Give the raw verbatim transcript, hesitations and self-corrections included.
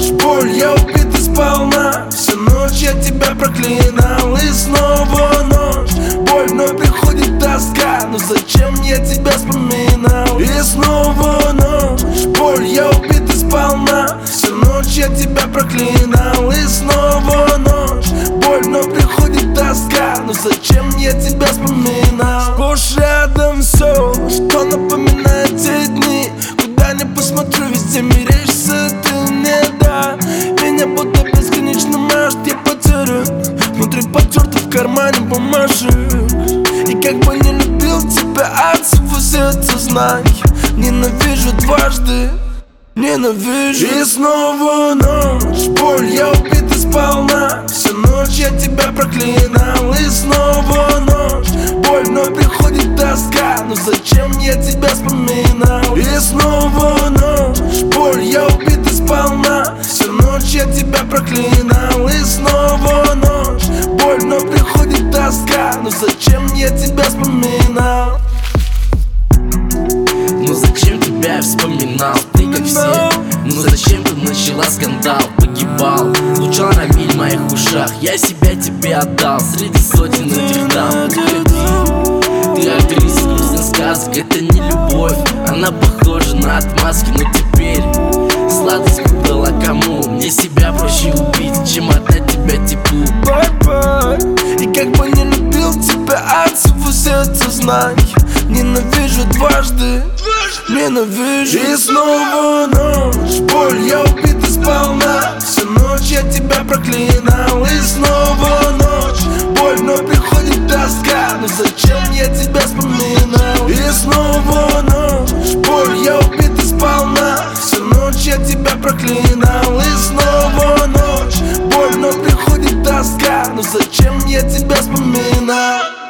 ночь, боль, я убит и сполна. Всю ночь я тебя проклинал. И снова ночь, боль, вновь приходит тоска. Но зачем я тебя вспоминал? И снова ночь, боль, я убит и сполна. Всю ночь я тебя проклинал. И снова ночь, боль, вновь приходит тоска. Но зачем я тебя вспоминал? Сплошь рядом все, что напоминает те дни. Куда ни посмотрю, везде мерещится ты мне, да. Меня будто бесконечно мажет, я потерян. Внутри потерто, в кармане бумажек. И как бы не любил тебя от всего сердца, знай, ненавижу дважды, ненавижу. И снова ночь, боль, я убит и сполна. Всю ночь я тебя проклинал. И снова ночь, боль, вновь приходит тоска. Но зачем я тебя вспоминал? И снова ночь, боль, я убит и сполна. Всю ночь я тебя проклинал. И снова ночь, боль, вновь приходит тоска. Но зачем я тебя вспоминал? Ну зачем тебя я вспоминал? Ты как все. Ну зачем ты начала скандал? Погибал, звучал на миль в моих ушах. Я себя тебе отдал среди сотен этих дам. Уходи, ты актриса грустных сказок. Это не любовь, она похожа на отмазки. Но теперь сладость выбрала кому? Мне себя проще убить, чем отдать тебя теплу. И как бы не любил тебя от всего сердца, знай, ненавижу дважды, ненавижу. И снова ночь, боль, я убит и сполна. Всю ночь я тебя проклинал. И снова ночь, боль, вновь приходит тоска. Но зачем я тебя вспоминал? И снова ночь, боль, я убит и сполна. Всю ночь я тебя проклинал. И снова ночь, боль, вновь приходит тоска. Но зачем я тебя вспоминал?